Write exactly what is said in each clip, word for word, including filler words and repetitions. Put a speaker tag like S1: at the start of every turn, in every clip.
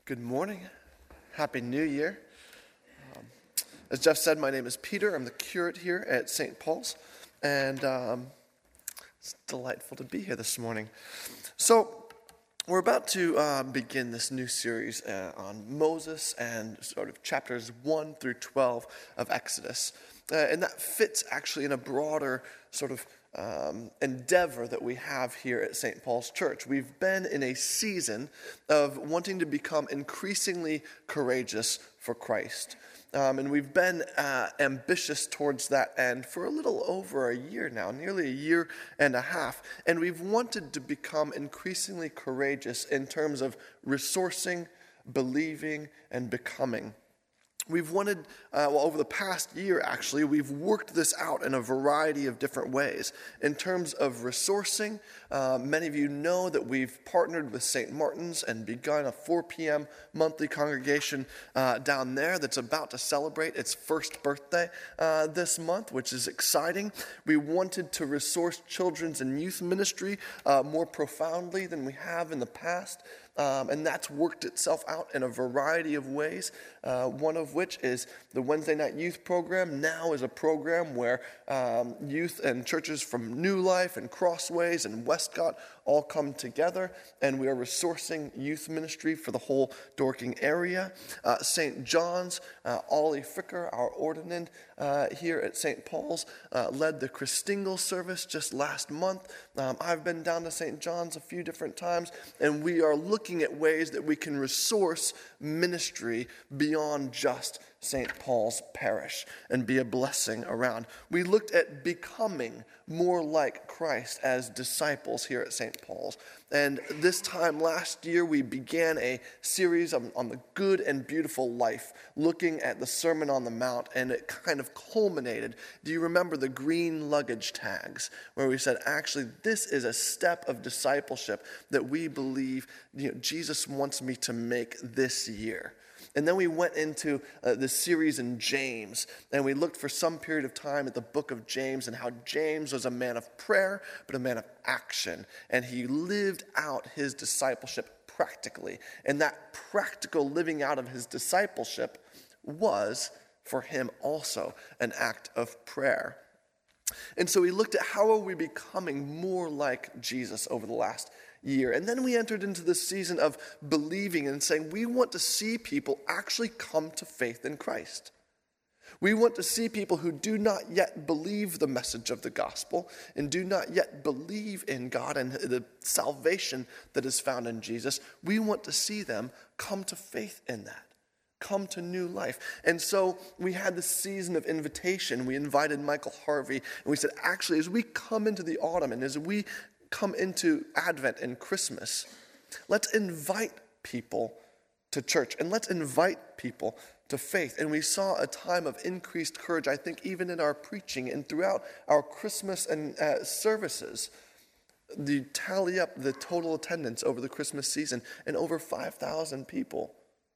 S1: Good morning. Happy New Year. Um, as Jeff said, my name is Peter. I'm the curate here at Saint Paul's, and um, it's delightful to be here this morning. So, we're about to uh, begin this new series uh, on Moses and sort of chapters one through twelve of Exodus. Uh, and that fits actually in a broader sort of um, endeavor that we have here at Saint Paul's Church. We've been in a season of wanting to become increasingly courageous for Christ. Um, and we've been uh, ambitious towards that end for a little over a year now, nearly a year and a half. And we've wanted to become increasingly courageous in terms of resourcing, believing, and becoming. We've wanted, uh, well, over the past year, actually, we've worked this out in a variety of different ways. In terms of resourcing, uh, many of you know that we've partnered with Saint Martin's and begun a four p.m. monthly congregation uh, down there that's about to celebrate its first birthday uh, this month, which is exciting. We wanted to resource children's and youth ministry uh, more profoundly than we have in the past. Um, and that's worked itself out in a variety of ways, uh, one of which is the Wednesday night youth program now is a program where um, youth and churches from New Life and Crossways and Westcott all come together, and we are resourcing youth ministry for the whole Dorking area. Uh, Saint John's, uh, Ollie Fricker, our ordinand uh, here at Saint Paul's, uh, led the Christingle service just last month. Um, I've been down to Saint John's a few different times, and we are looking at ways that we can resource ministry beyond just Saint Paul's Parish and be a blessing around. We looked at becoming more like Christ as disciples here at Saint Paul's. And this time last year, we began a series on, on the good and beautiful life, looking at the Sermon on the Mount, and it kind of culminated. Do you remember the green luggage tags, where we said, actually, this is a step of discipleship that we believe, you know, Jesus wants me to make this year. And then we went into uh, the series in James, and we looked for some period of time at the book of James and how James was a man of prayer, but a man of action. And he lived out his discipleship practically. And that practical living out of his discipleship was, for him also, an act of prayer. And so we looked at how are we becoming more like Jesus over the last year. And then we entered into this season of believing and saying we want to see people actually come to faith in Christ. We want to see people who do not yet believe the message of the gospel and do not yet believe in God and the salvation that is found in Jesus. We want to see them come to faith in that. Come to new life. And so we had this season of invitation. We invited Michael Harvey, and we said, actually, as we come into the autumn and as we come into Advent and Christmas, let's invite people to church and let's invite people to faith. And we saw a time of increased courage, I think, even in our preaching and throughout our Christmas and uh, services. The tally up the total attendance over the Christmas season, and over five thousand people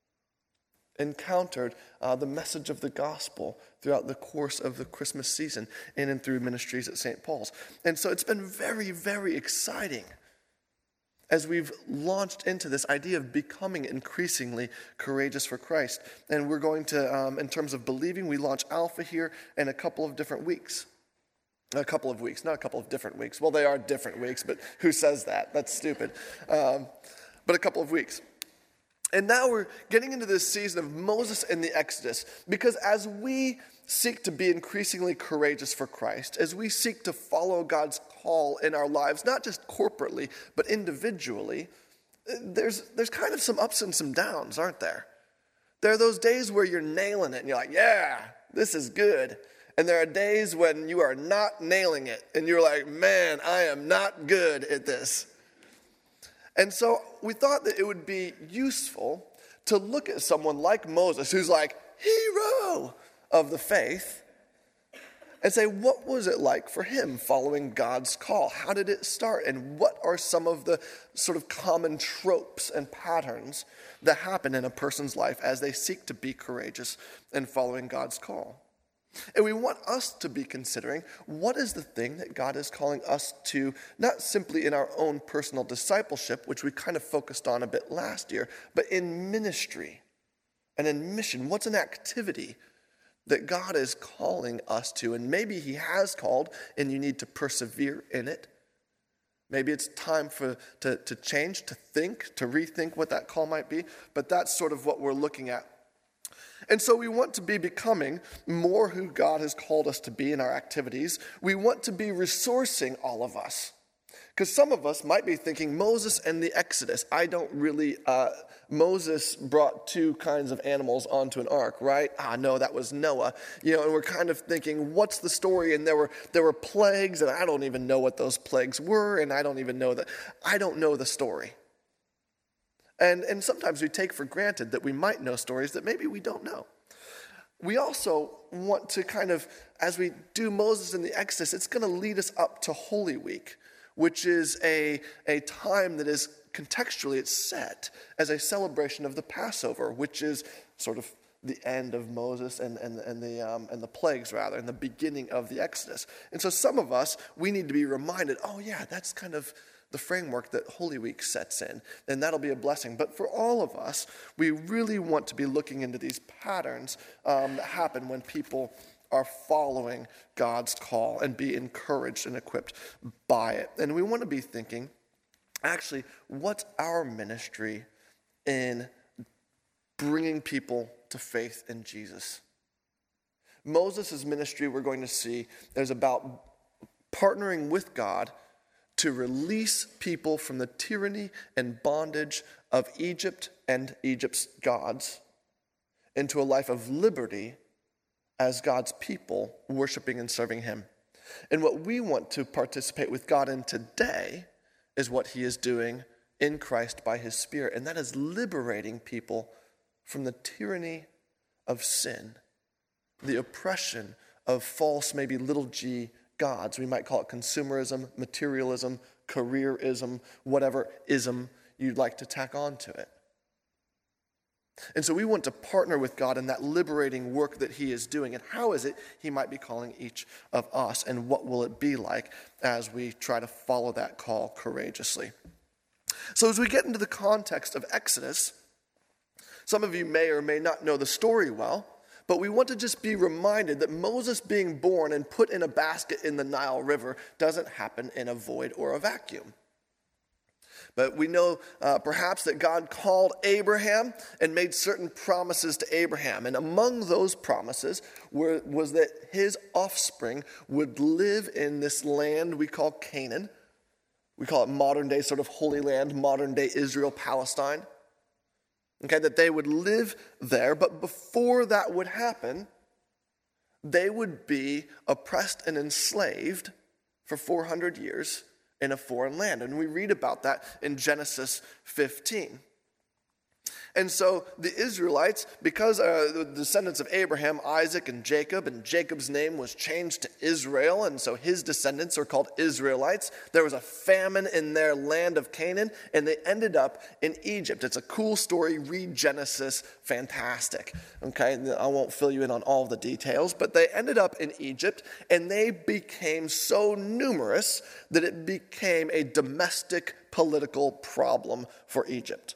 S1: encountered uh, the message of the gospel throughout the course of the Christmas season in and through ministries at Saint Paul's. And so it's been very, very exciting as we've launched into this idea of becoming increasingly courageous for Christ. And we're going to, um, in terms of believing, we launch Alpha here in a couple of different weeks. A couple of weeks, not a couple of different weeks. Well, they are different weeks, but who says that? That's stupid. Um, but a couple of weeks. And now we're getting into this season of Moses and the Exodus, because as we seek to be increasingly courageous for Christ, as we seek to follow God's call in our lives, not just corporately, but individually, there's there's kind of some ups and some downs, aren't there? There are those days where you're nailing it and you're like, yeah, this is good. And there are days when you are not nailing it and you're like, man, I am not good at this. And so we thought that it would be useful to look at someone like Moses, who's like hero of the faith, and say, what was it like for him following God's call? How did it start? And what are some of the sort of common tropes and patterns that happen in a person's life as they seek to be courageous and following God's call? And we want us to be considering what is the thing that God is calling us to, not simply in our own personal discipleship, which we kind of focused on a bit last year, but in ministry and in mission. What's an activity that God is calling us to? And maybe he has called and you need to persevere in it. Maybe it's time for to, to change, to think, to rethink what that call might be. But that's sort of what we're looking at. And so we want to be becoming more who God has called us to be in our activities. We want to be resourcing all of us. Because some of us might be thinking, Moses and the Exodus. I don't really, uh, Moses brought two kinds of animals onto an ark, right? Ah, no, that was Noah. You know, and we're kind of thinking, what's the story? And there were there were plagues, and I don't even know what those plagues were, and I don't even know that. I don't know the story. And, and sometimes we take for granted that we might know stories that maybe we don't know. We also want to kind of, as we do Moses and the Exodus, it's going to lead us up to Holy Week, which is a, a time that is contextually, it's set as a celebration of the Passover, which is sort of the end of Moses and, and, and, the, um, and the plagues, rather, and the beginning of the Exodus. And so some of us, we need to be reminded, oh yeah, that's kind of the framework that Holy Week sets in, and that'll be a blessing. But for all of us, we really want to be looking into these patterns um, that happen when people are following God's call and be encouraged and equipped by it. And we want to be thinking, actually, what's our ministry in bringing people to faith in Jesus? Moses' ministry, we're going to see, is about partnering with God to release people from the tyranny and bondage of Egypt and Egypt's gods into a life of liberty as God's people, worshiping and serving him. And what we want to participate with God in today is what he is doing in Christ by his Spirit, and that is liberating people from the tyranny of sin, the oppression of false, maybe little g, gods. We might call it consumerism, materialism, careerism, whatever ism you'd like to tack on to it. And so we want to partner with God in that liberating work that he is doing. And how is it he might be calling each of us? And what will it be like as we try to follow that call courageously? So as we get into the context of Exodus, some of you may or may not know the story well, but we want to just be reminded that Moses being born and put in a basket in the Nile River doesn't happen in a void or a vacuum. But we know uh, perhaps that God called Abraham and made certain promises to Abraham. And among those promises were, was that his offspring would live in this land we call Canaan. We call it modern day sort of Holy Land, modern day Israel, Palestine. Okay, that they would live there, but before that would happen, they would be oppressed and enslaved for four hundred years in a foreign land. And we read about that in Genesis fifteen. And so the Israelites, because uh, the descendants of Abraham, Isaac, and Jacob, and Jacob's name was changed to Israel, and so his descendants are called Israelites. There was a famine in their land of Canaan, and they ended up in Egypt. It's a cool story. Read Genesis. Fantastic. Okay, I won't fill you in on all the details, but they ended up in Egypt, and they became so numerous that it became a domestic political problem for Egypt.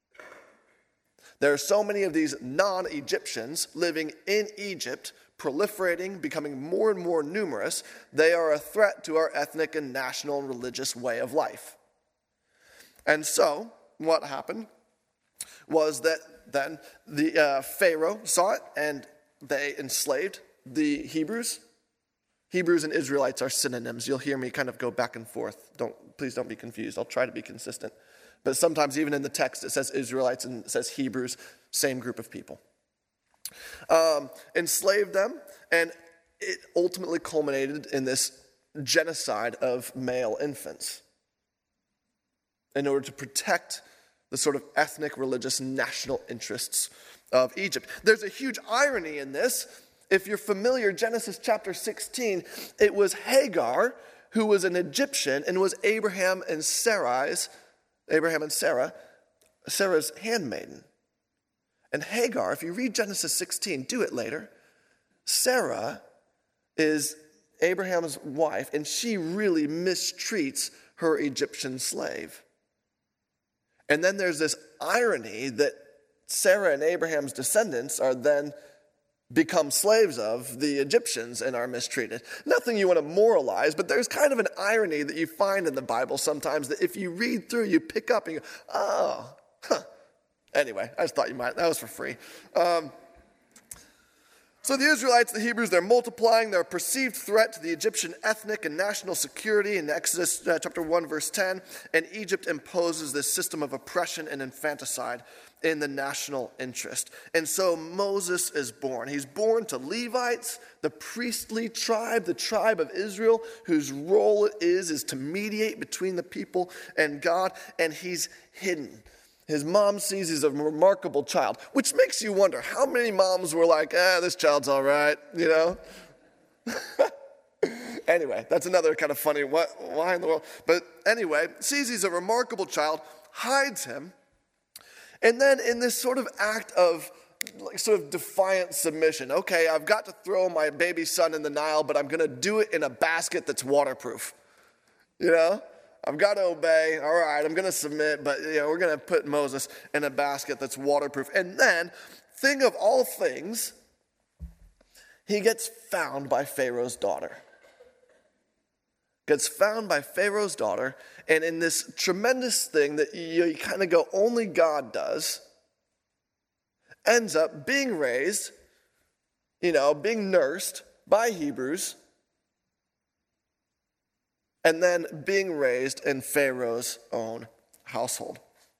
S1: There are so many of these non-Egyptians living in Egypt, proliferating, becoming more and more numerous. They are a threat to our ethnic and national and religious way of life. And so, what happened was that then the uh, Pharaoh saw it, and they enslaved the Hebrews. Hebrews and Israelites are synonyms. You'll hear me kind of go back and forth. Don't, please don't be confused. I'll try to be consistent. But sometimes even in the text it says Israelites and it says Hebrews, same group of people. Um, enslaved them, and it ultimately culminated in this genocide of male infants in order to protect the sort of ethnic, religious, national interests of Egypt. There's a huge irony in this. If you're familiar, Genesis chapter sixteen, it was Hagar who was an Egyptian and was Abraham and Sarai's Abraham and Sarah, Sarah's handmaiden. And Hagar, if you read Genesis sixteen, do it later, Sarah is Abraham's wife, and she really mistreats her Egyptian slave. And then there's this irony that Sarah and Abraham's descendants are then become slaves of the Egyptians and are mistreated. Nothing you want to moralize, but there's kind of an irony that you find in the Bible sometimes that if you read through, you pick up and you go, oh, huh. Anyway, I just thought you might. That was for free. Um, So the Israelites, the Hebrews, they're multiplying. They're a perceived threat to the Egyptian ethnic and national security in Exodus uh, chapter one, verse ten. And Egypt imposes this system of oppression and infanticide in the national interest. And so Moses is born. He's born to Levites, the priestly tribe, the tribe of Israel, whose role it is, is to mediate between the people and God. And he's hidden. His mom sees he's a remarkable child, which makes you wonder how many moms were like, ah, this child's all right, you know? Anyway, that's another kind of funny, what, why in the world? But anyway, sees he's a remarkable child, hides him, and then in this sort of act of like sort of defiant submission, okay, I've got to throw my baby son in the Nile, but I'm going to do it in a basket that's waterproof, you know? I've got to obey. All right, I'm going to submit, but you know, we're going to put Moses in a basket that's waterproof. And then, thing of all things, he gets found by Pharaoh's daughter. Gets found by Pharaoh's daughter, and in this tremendous thing that you, you kind of go, only God does, ends up being raised, you know, being nursed by Hebrews, and then being raised in Pharaoh's own household.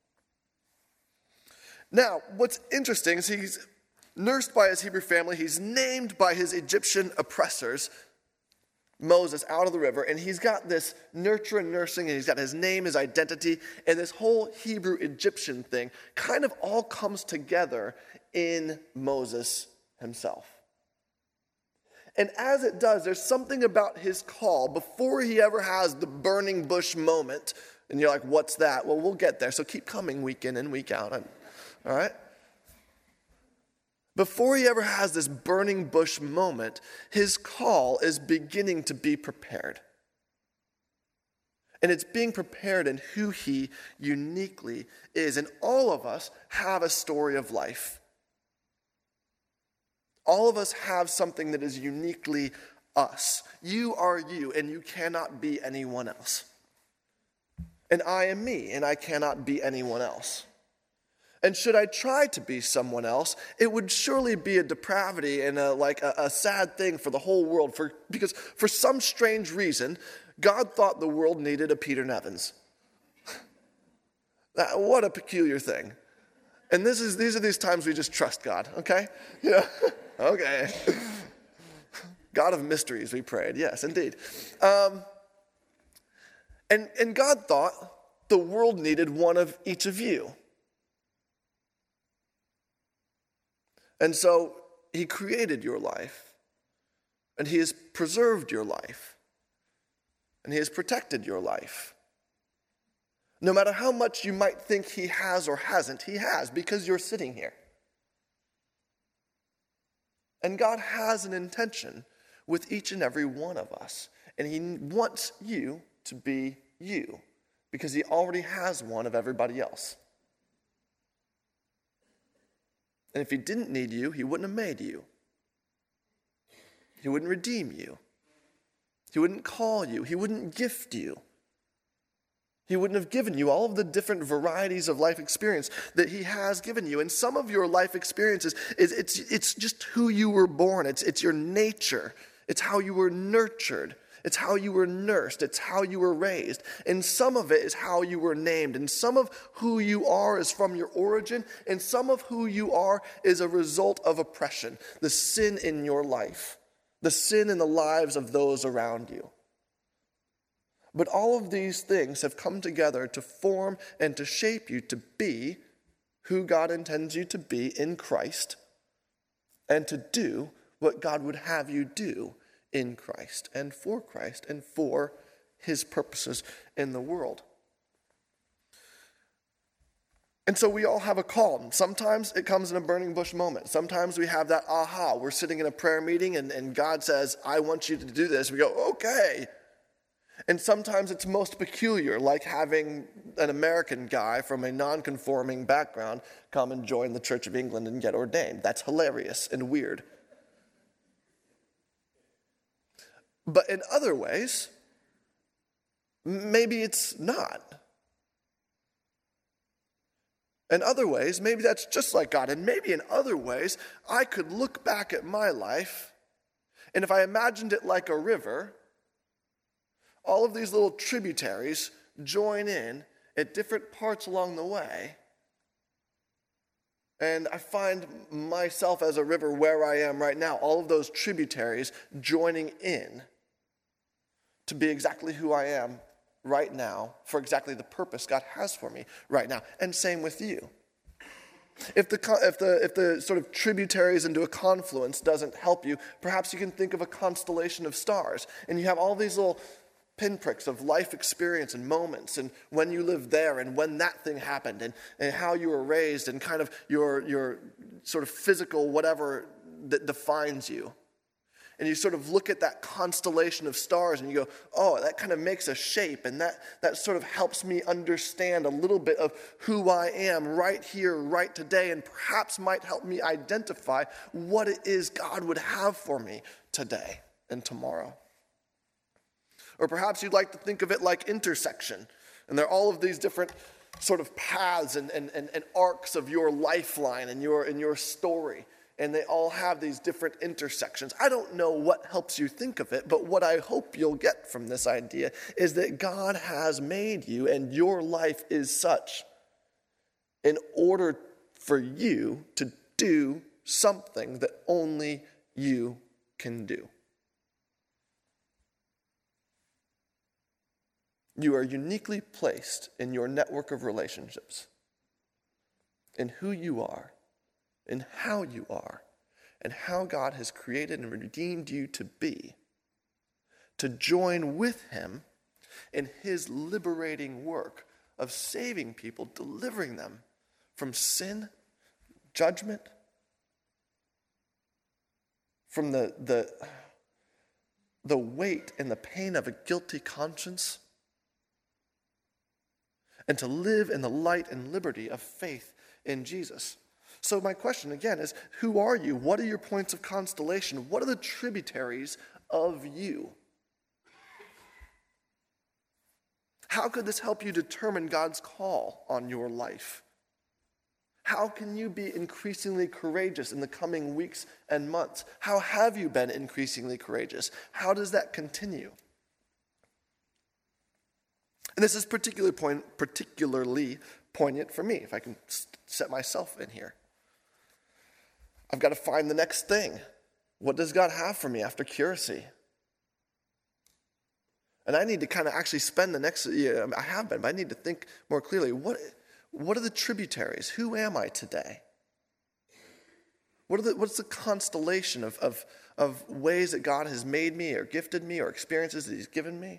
S1: Now, what's interesting is he's nursed by his Hebrew family. He's named by his Egyptian oppressors, Moses, out of the river. And he's got this nurture and nursing, and he's got his name, his identity, and this whole Hebrew-Egyptian thing kind of all comes together in Moses himself. And as it does, there's something about his call before he ever has the burning bush moment. And you're like, what's that? Well, we'll get there. So keep coming week in and week out. All right? Before he ever has this burning bush moment, his call is beginning to be prepared. And it's being prepared in who he uniquely is. And all of us have a story of life. All of us have something that is uniquely us. You are you, and you cannot be anyone else. And I am me, and I cannot be anyone else. And should I try to be someone else, it would surely be a depravity and a, like a, a sad thing for the whole world. For because for some strange reason, God thought the world needed a Peter Nevins. That, what a peculiar thing. And this is these are these times we just trust God, okay? Yeah. Okay. God of mysteries, we prayed. Yes, indeed. Um, and, and God thought the world needed one of each of you. And so he created your life, and he has preserved your life, and he has protected your life. No matter how much you might think he has or hasn't, he has, because you're sitting here. And God has an intention with each and every one of us. And he wants you to be you, because he already has one of everybody else. And if he didn't need you, he wouldn't have made you. He wouldn't redeem you. He wouldn't call you. He wouldn't gift you. He wouldn't have given you all of the different varieties of life experience that he has given you. And some of your life experiences, is it's, it's just who you were born. It's, it's your nature. It's how you were nurtured. It's how you were nursed. It's how you were raised. And some of it is how you were named. And some of who you are is from your origin. And some of who you are is a result of oppression, the sin in your life, the sin in the lives of those around you. But all of these things have come together to form and to shape you to be who God intends you to be in Christ, and to do what God would have you do in Christ and for Christ and for his purposes in the world. And so we all have a call. Sometimes it comes in a burning bush moment. Sometimes we have that aha. We're sitting in a prayer meeting and, and God says, I want you to do this. We go, okay. And sometimes it's most peculiar, like having an American guy from a non-conforming background come and join the Church of England and get ordained. That's hilarious and weird. But in other ways, maybe it's not. In other ways, maybe that's just like God. And maybe in other ways, I could look back at my life, and if I imagined it like a river, all of these little tributaries join in at different parts along the way, and I find myself as a river where I am right now, all of those tributaries joining in to be exactly who I am right now, for exactly the purpose God has for me right now. And same with you. If the, if the, if the sort of tributaries into a confluence doesn't help you, perhaps you can think of a constellation of stars. And you have all these little pinpricks of life experience and moments and when you lived there and when that thing happened and, and how you were raised and kind of your, your sort of physical whatever that defines you. And you sort of look at that constellation of stars and you go, oh, that kind of makes a shape, and that, that sort of helps me understand a little bit of who I am right here, right today, and perhaps might help me identify what it is God would have for me today and tomorrow. Or perhaps you'd like to think of it like intersection, and there are all of these different sort of paths and, and, and, and arcs of your lifeline and your, and your story. And they all have these different intersections. I don't know what helps you think of it, but what I hope you'll get from this idea is that God has made you and your life is such in order for you to do something that only you can do. You are uniquely placed in your network of relationships, in who you are, in how you are, and how God has created and redeemed you to be, to join with him in his liberating work of saving people, delivering them from sin, judgment, from the, the, the weight and the pain of a guilty conscience, and to live in the light and liberty of faith in Jesus. So my question again is, who are you? What are your points of constellation? What are the tributaries of you? How could this help you determine God's call on your life? How can you be increasingly courageous in the coming weeks and months? How have you been increasingly courageous? How does that continue? And this is particularly point, particularly poignant for me, if I can set myself in here. I've got to find the next thing. What does God have for me after curacy? And I need to kind of actually spend the next, yeah, I have been, but I need to think more clearly. What, what are the tributaries? Who am I today? What are the, what's the constellation of, of, of ways that God has made me or gifted me or experiences that he's given me?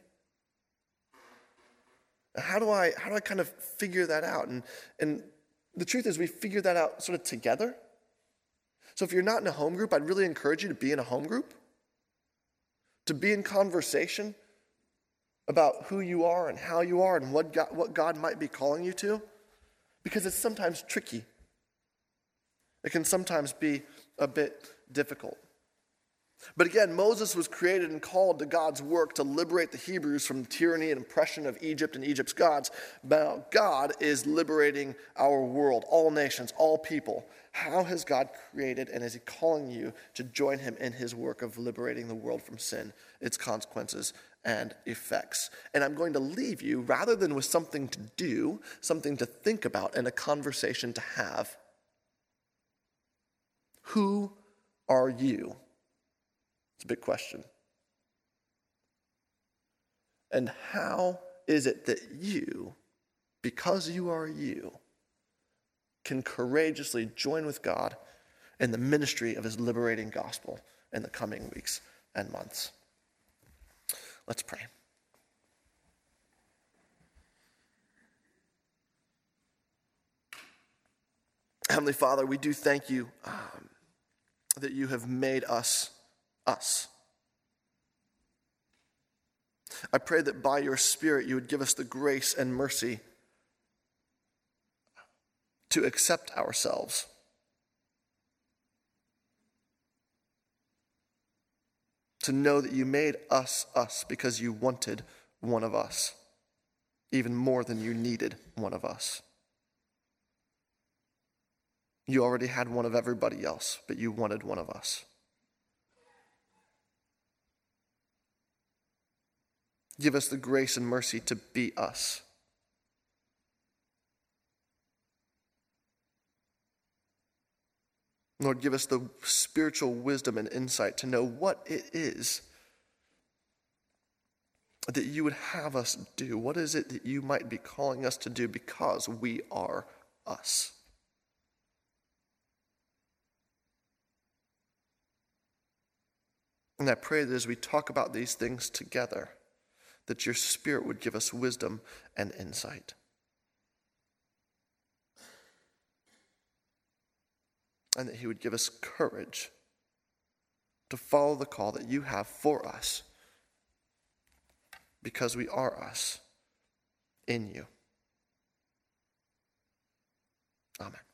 S1: How do I how do I kind of figure that out? And and the truth is we figure that out sort of together. So if you're not in a home group, I'd really encourage you to be in a home group, to be in conversation about who you are and how you are and what God, what God might be calling you to, because it's sometimes tricky. It can sometimes be a bit difficult. But again, Moses was created and called to God's work to liberate the Hebrews from the tyranny and oppression of Egypt and Egypt's gods. Now, God is liberating our world, all nations, all people. How has God created, and is he calling you to join him in his work of liberating the world from sin, its consequences, and effects? And I'm going to leave you, rather than with something to do, something to think about, and a conversation to have. Who are you? It's a big question. And how is it that you, because you are you, can courageously join with God in the ministry of his liberating gospel in the coming weeks and months? Let's pray. Heavenly Father, we do thank you um, that you have made us us. I pray that by your Spirit you would give us the grace and mercy to accept ourselves. To know that you made us us because you wanted one of us, even more than you needed one of us. You already had one of everybody else, but you wanted one of us. Give us the grace and mercy to be us. Lord, give us the spiritual wisdom and insight to know what it is that you would have us do. What is it that you might be calling us to do because we are us? And I pray that as we talk about these things together, that your Spirit would give us wisdom and insight. And that he would give us courage to follow the call that you have for us because we are us in you. Amen.